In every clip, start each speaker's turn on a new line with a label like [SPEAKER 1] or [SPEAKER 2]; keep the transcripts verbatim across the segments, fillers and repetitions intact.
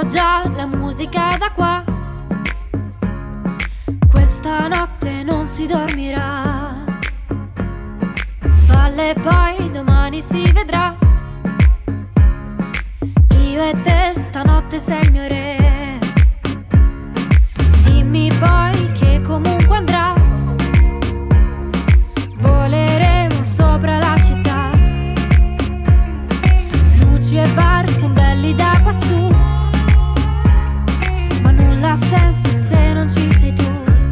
[SPEAKER 1] Sentiamo già la musica da qua. Questa notte non si dormirà. Balla e poi domani si vedrà. Io e te stanotte sei il mio re. Dimmi poi che comunque andrà. Voleremo sopra la città. Luci e bar son belli da quassù, ma nulla ha senso se non ci sei tu.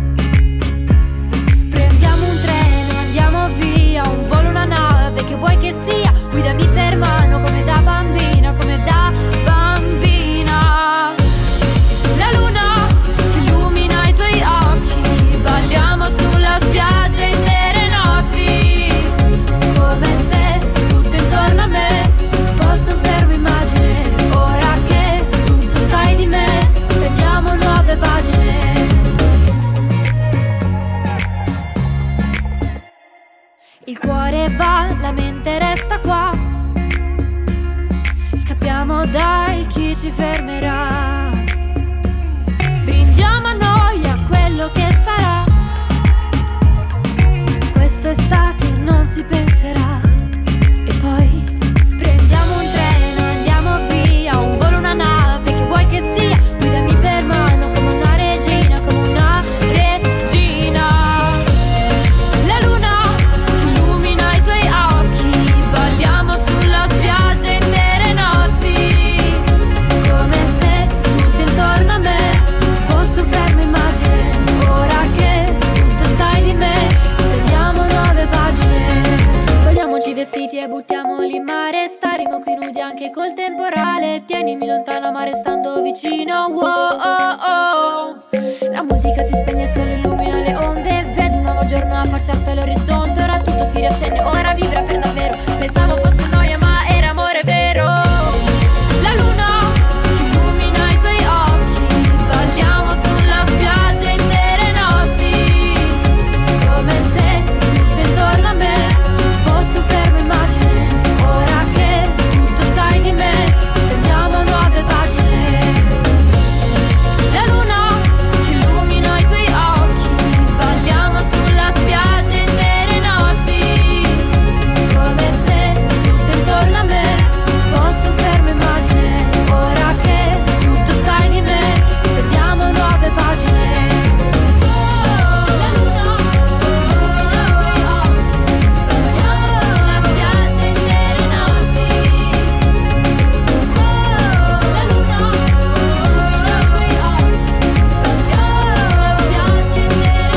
[SPEAKER 1] Prendiamo un treno, andiamo via, un volo, una nave, che vuoi che sia. Guidami per mano come da bambina, come da bambina. La luna che illumina i tuoi occhi, balliamo sulla spiaggia intere notti, come se tutto intorno a me fosse un fermo immagine. Ora che tutto sai di me, scriviamo nuove pagine. Il cuore va, la mente resta qua. Scappiamo dai, chi ci fermerà? Brindiamo a noi, a quello che sarà. Quest'estate non si penserà. E poi prendiamo un treno, andiamo via, un volo, una nave, che vuoi che sia. Guidami per mano come una regina, come una regina. La luna che illumina i tuoi occhi, balliamo sulla spiaggia intere notti, come se tutto intorno a me fosse un fermo immagine. Ora che tutto sai di me, scriviamo nuove pagine. Togliamoci i vestiti e buttiamoli in mare. Staremo qui nudi anche col temporale. Tienimi lontana ma restando vicino. Wow, oh, oh. La musica si spegne e solo illumina le onde. Vedo un nuovo giorno affacciarsi all'orizzonte. Ora tutto si riaccende, ora vibra per davvero. Pensavo fosse noia ma era amore vero. La luna che illumina i tuoi occhi, balliamo sulla spiaggia intere notti, come se tutto intorno a me fosse un fermo immagine. Ora che tutto sai di me, scriviamo nuove pagine. La luna che illumina i tuoi occhi, balliamo sulla spiaggia intere notti, come se tutto intorno a me fosse un fermo immagine. Ora che tutto sai di me, scriviamo nuove pagine. La luna che illumina i tuoi occhi, balliamo sulla spiaggia intere notti. La luna che illumina i tuoi occhi, balliamo sulla spiaggia intere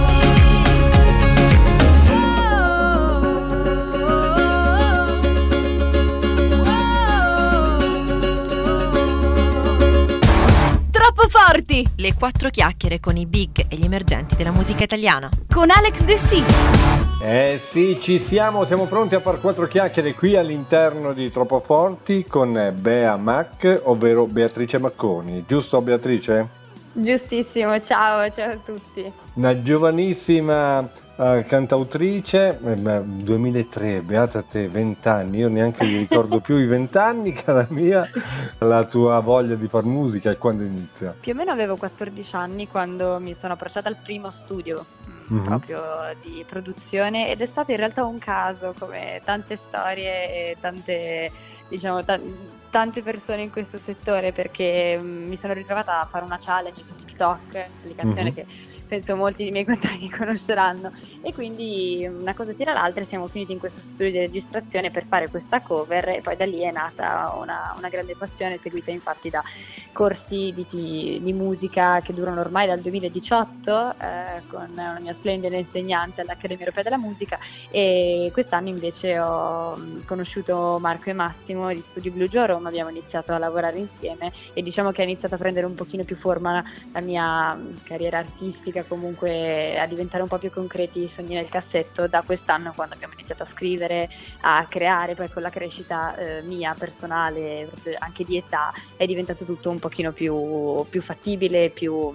[SPEAKER 2] Troppo forti!
[SPEAKER 3] Le quattro chiacchiere con i big e gli emergenti della musica italiana.
[SPEAKER 2] Con Alex De Sì.
[SPEAKER 4] Eh sì, ci siamo, siamo pronti a far quattro chiacchiere qui all'interno di Troppo Forti con Bea Mac, ovvero Beatrice Macconi, giusto Beatrice?
[SPEAKER 5] Giustissimo, ciao, ciao a tutti.
[SPEAKER 4] Una giovanissima uh, cantautrice, eh, duemilatré, beata te, vent'anni, io neanche mi ricordo più i vent'anni, cara mia. La tua voglia di far musica e quando inizia?
[SPEAKER 5] Più o meno avevo quattordici anni quando mi sono approcciata al primo studio mm-hmm. proprio di produzione, ed è stato in realtà un caso, come tante storie e tante, diciamo, t- tante persone in questo settore, perché mm, mi sono ritrovata a fare una challenge su TikTok, applicazione mm-hmm. che penso molti dei miei contatti conosceranno, e quindi una cosa tira l'altra e siamo finiti in questo studio di registrazione per fare questa cover, e poi da lì è nata una, una grande passione, seguita infatti da corsi di, di musica che durano ormai dal duemiladiciotto eh, con una mia splendida insegnante all'Accademia Europea della Musica, e quest'anno invece ho conosciuto Marco e Massimo di Studio Blue Joe a Roma, abbiamo iniziato a lavorare insieme e diciamo che ha iniziato a prendere un pochino più forma la mia carriera artistica, comunque a diventare un po' più concreti i sogni nel cassetto da quest'anno, quando abbiamo iniziato a scrivere, a creare. Poi con la crescita eh, mia personale, anche di età, è diventato tutto un pochino più, più fattibile, più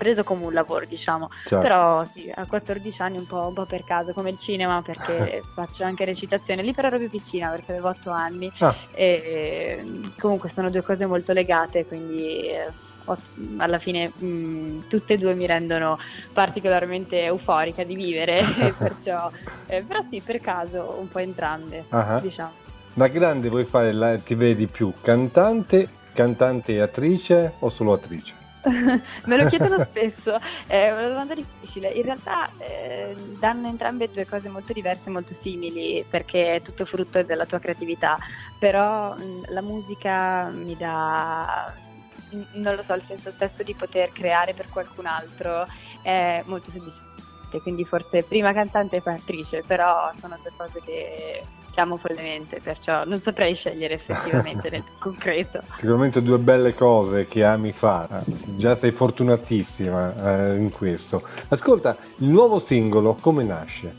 [SPEAKER 5] preso come un lavoro, diciamo, certo. Però sì, a quattordici anni un po', un po' per caso, come il cinema, perché faccio anche recitazione, lì però ero più piccina perché avevo otto anni, ah. e comunque sono due cose molto legate, quindi ho, alla fine mh, tutte e due mi rendono particolarmente euforica di vivere, perciò, eh, però sì, per caso un po' entrambe, uh-huh. diciamo.
[SPEAKER 4] Da grande vuoi fare, la, ti vedi più cantante, cantante e attrice o solo attrice?
[SPEAKER 5] Me lo chiedono spesso, è una domanda difficile. In realtà eh, danno entrambe due cose molto diverse e molto simili, perché è tutto frutto della tua creatività, però mh, la musica mi dà, mh, non lo so, il senso stesso di poter creare per qualcun altro è molto soddisfacente, quindi forse prima cantante e poi attrice, però sono due cose che amo follemente, perciò non saprei scegliere effettivamente nel concreto.
[SPEAKER 4] Sicuramente due belle cose che ami fare, già sei fortunatissima eh, in questo. Ascolta, il nuovo singolo come nasce?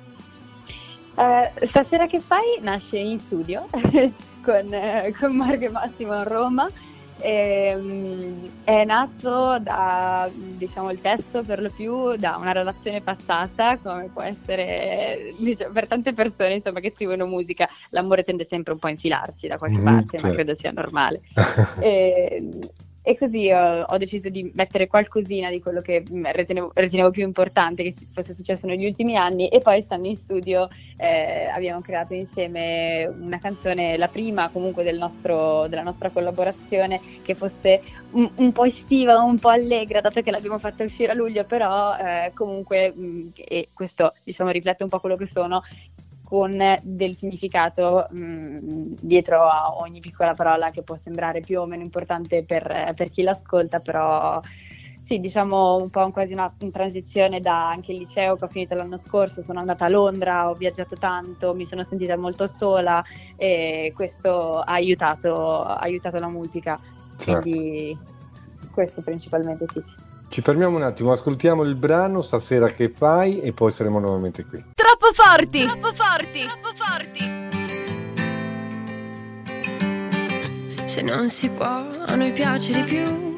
[SPEAKER 5] Uh, Stasera che fai nasce in studio con, eh, con Marco e Massimo a Roma. E, um, è nato da, diciamo, il testo per lo più da una relazione passata, come può essere, diciamo, per tante persone, insomma, che scrivono musica, l'amore tende sempre un po' a infilarci da qualche mm, parte, certo. Ma credo sia normale. e, e così ho, ho deciso di mettere qualcosina di quello che ritenevo, ritenevo più importante che fosse successo negli ultimi anni, e poi stando in studio eh, abbiamo creato insieme una canzone, la prima comunque del nostro, della nostra collaborazione, che fosse un, un po' estiva, un po' allegra, dato che l'abbiamo fatta uscire a luglio, però eh, comunque, mh, e questo diciamo riflette un po' quello che sono, con del significato mh, dietro a ogni piccola parola, che può sembrare più o meno importante per, per chi l'ascolta, però sì, diciamo un po' quasi una, una transizione da anche il liceo che ho finito l'anno scorso, sono andata a Londra, ho viaggiato tanto, mi sono sentita molto sola, e questo ha aiutato, ha aiutato la musica, certo. Quindi questo principalmente sì.
[SPEAKER 4] Ci fermiamo un attimo, ascoltiamo il brano Stasera che fai e poi saremo nuovamente qui.
[SPEAKER 2] Troppo forti! Troppo forti! Troppo forti!
[SPEAKER 1] Se non si può, a noi piace di più.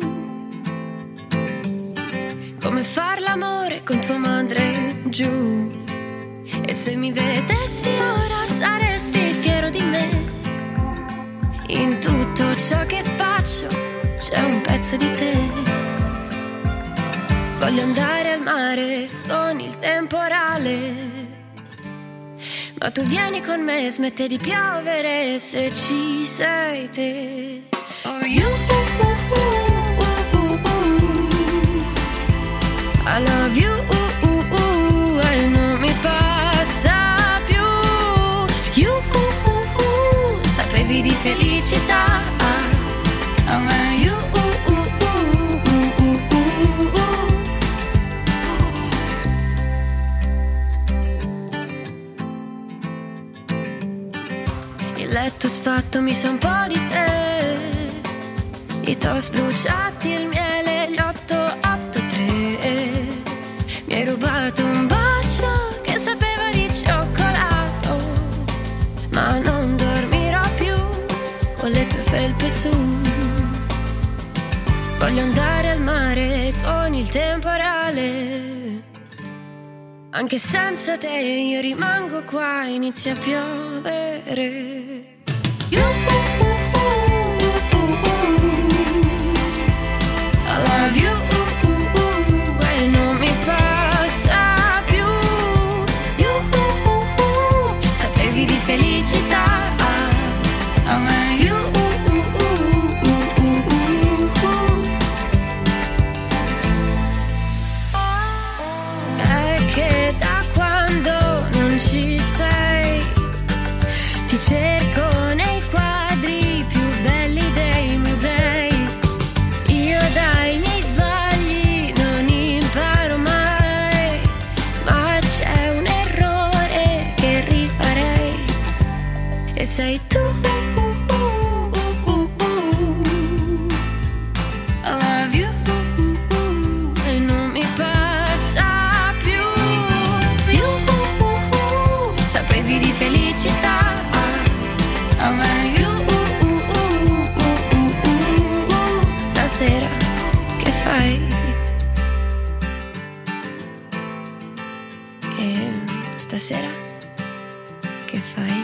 [SPEAKER 1] Come far l'amore con tua madre giù. E se mi vedessi ora saresti fiero di me. In tutto ciò che faccio c'è un pezzo di te. Voglio andare al mare con il temporale, ma tu vieni con me, smette di piovere se ci sei te. Oh, you, uh, uh, uh, uh, uh. I love you, uh, uh, uh, e non mi passa più. You, uh, uh, uh, sapevi di felicità. Oh, man, you, uh, uh, uh, uh, uh, uh, uh. Il letto sfatto mi sa un po' di te, i toast bruciati, il miele, gli otto otto tre. Mi hai rubato un bacio che sapeva di cioccolato, ma non dormirò più con le tue felpe su. Voglio andare al mare con il temporale, anche senza te io rimango qua, inizia a piovere. You, uh, uh, uh, uh, uh. I love you, uh, uh, uh, e non mi passa più. You, uh, uh, uh, sapevi di felicità. Oh, man, you, uh, uh, uh, uh, uh, uh, uh. È che da quando non ci sei ti cerco nei quadri più belli dei musei. Io dai miei sbagli non imparo mai, ma c'è un errore che rifarei, e sei tu. I love you, e non mi passa più. You, sapevi di felicità. Oh, man, you, uh, uh, uh, uh, uh, uh, uh. Stasera che fai? E stasera che fai?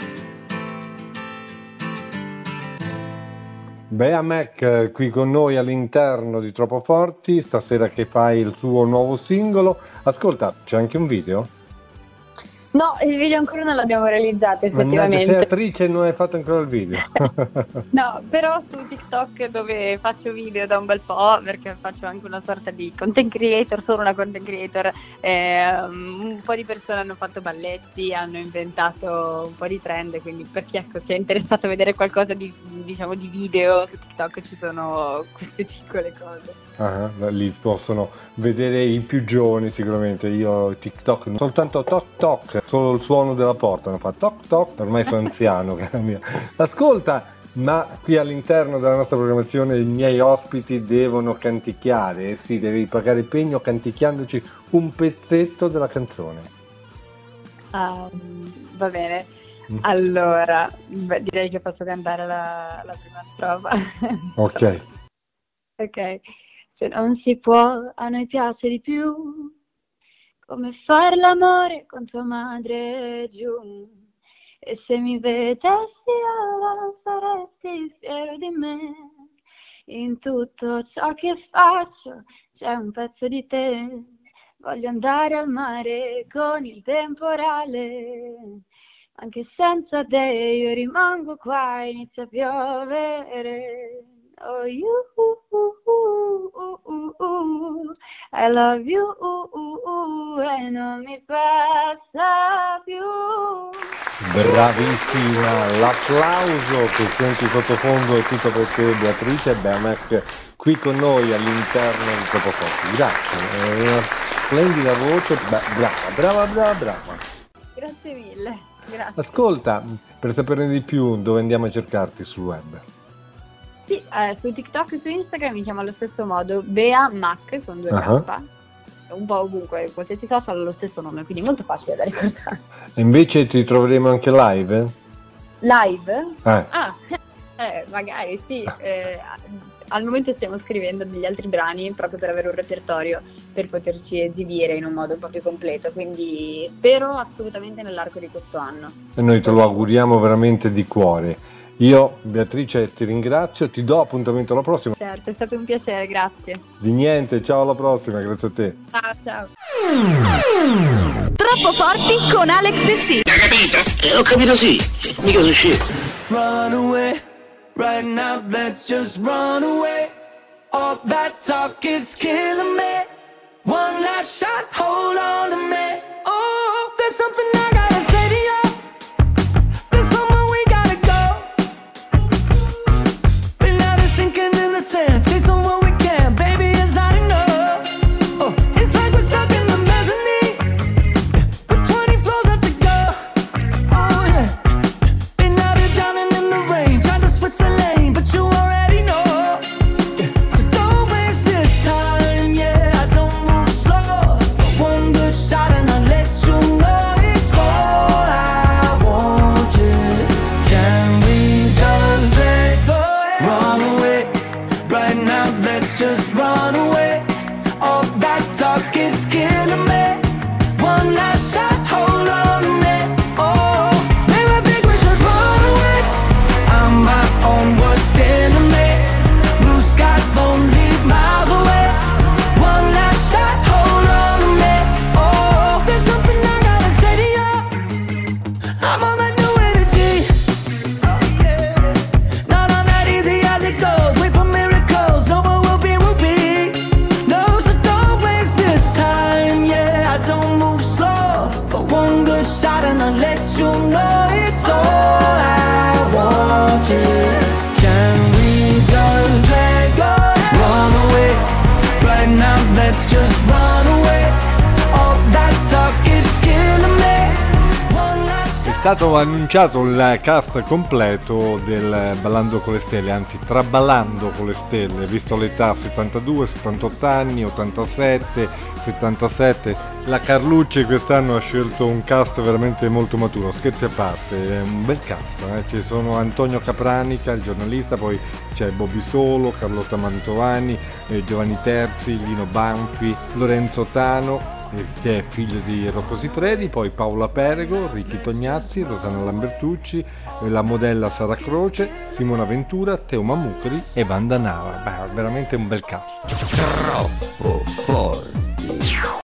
[SPEAKER 4] Bea Mac qui con noi all'interno di Troppo Forti, stasera che fai il suo nuovo singolo. Ascolta, c'è anche un video?
[SPEAKER 5] No, il video ancora non l'abbiamo realizzato effettivamente.
[SPEAKER 4] Mannaggia, sei attrice e non hai fatto ancora il video.
[SPEAKER 5] No, però su TikTok dove faccio video da un bel po', perché faccio anche una sorta di content creator, sono una content creator, eh, un po' di persone hanno fatto balletti, hanno inventato un po' di trend, quindi per chi ecco, si è interessato a vedere qualcosa di, diciamo, di video, su TikTok ci sono queste piccole cose.
[SPEAKER 4] Ah, lì possono vedere i più giovani sicuramente. Io TikTok non soltanto toc toc, solo il suono della porta mi fa toc toc, ormai sono anziano, cara mia. Ascolta, ma qui all'interno della nostra programmazione i miei ospiti devono canticchiare, eh sì, devi pagare pegno canticchiandoci un pezzetto della canzone.
[SPEAKER 5] Um, va bene, allora beh, direi che posso cantare la, la prima strofa.
[SPEAKER 4] Ok.
[SPEAKER 5] Ok. Se non si può, a noi piace di più, come fare l'amore con tua madre giù. E se mi vedessi ora saresti fiero di me. In tutto ciò che faccio c'è un pezzo di te. Voglio andare al mare con il temporale. Anche senza te io rimango qua, inizia a piovere. Oh, you, uh, uh, uh, uh, uh, I love you, uh, uh, uh, e non mi passa più.
[SPEAKER 4] Bravissima, l'applauso che senti sottofondo è tutto per te, Beatrice Bea Mac qui con noi all'interno di Troppo Forti. Grazie, è una splendida voce, beh, brava, brava, brava, brava.
[SPEAKER 5] Grazie mille, grazie.
[SPEAKER 4] Ascolta, per saperne di più, dove andiamo a cercarti sul web?
[SPEAKER 5] Sì, eh, su TikTok e su Instagram mi chiamo allo stesso modo, Bea Mac con due
[SPEAKER 4] uh-huh.
[SPEAKER 5] K, un po' ovunque, qualsiasi social ha lo stesso nome, quindi molto facile da ricordare.
[SPEAKER 4] E invece ti troveremo anche live?
[SPEAKER 5] Live?
[SPEAKER 4] Eh.
[SPEAKER 5] Ah, eh, magari sì, eh, al momento stiamo scrivendo degli altri brani proprio per avere un repertorio per poterci esibire in un modo un po' più completo, quindi spero assolutamente nell'arco di questo anno.
[SPEAKER 4] E noi te lo auguriamo veramente di cuore. Io, Beatrice, ti ringrazio, ti do appuntamento alla prossima.
[SPEAKER 5] Certo, è stato un piacere, grazie.
[SPEAKER 4] Di niente, ciao, alla prossima, grazie a te.
[SPEAKER 5] Ciao, ciao.
[SPEAKER 2] Troppo Forti con Alex De Si.
[SPEAKER 6] Hai capito? Eh, ho capito sì, mica sono scemo.
[SPEAKER 7] Run away, right now let's just run away. All that talk is killing me. One last shot, hold on to me. Oh, there's something I gotta say to you. Sand, chasing what we can, baby, it's not enough. Oh, it's like we're stuck in the mezzanine, with twenty floors left to go. Oh yeah, and now you're drowning in the rain, trying to switch the lane, but you already know. Yeah. So don't waste this time, yeah. I don't move slow, but one good shot and I'll let you know it's all I want. Yeah, can we just let go? Run away. Right now, let's just run away. All that talk is killing me. One last shot, hold on to me. Oh, maybe I think we should run away. I'm my own worst enemy. Blue skies only miles away. One last shot, hold on to me. Oh, there's something I gotta say to you. I'm on that new energy. Oh yeah, not on that easy as it goes. Wait for me. No, but we'll be, we'll be. No, so don't waste this time, yeah. I don't move slow, but one good shot and I'll let you know it's all I want, yeah. Can we just let go? Run away, right now let's just run away. All that talk is killing me. One last shot.
[SPEAKER 4] È stato annunciato il cast completo del Ballando con le Stelle, anzi Traballando con le Stelle, visto l'età settantadue, settantotto anni, ottantasette, settantasette. La Carlucci quest'anno ha scelto un cast veramente molto maturo, scherzi a parte, è un bel cast, eh? Ci sono Antonio Capranica, il giornalista, poi c'è Bobby Solo, Carlotta Mantovani, eh, Giovanni Terzi, Lino Banfi, Lorenzo Tano, che è figlio di Rocco Siffredi, poi Paola Perego, Ricky Tognazzi, Rosanna Lambertucci, la modella Sara Croce, Simona Ventura, Teo Mammucri e Vanda Nava. Beh, veramente un bel cast.
[SPEAKER 8] Troppo forti.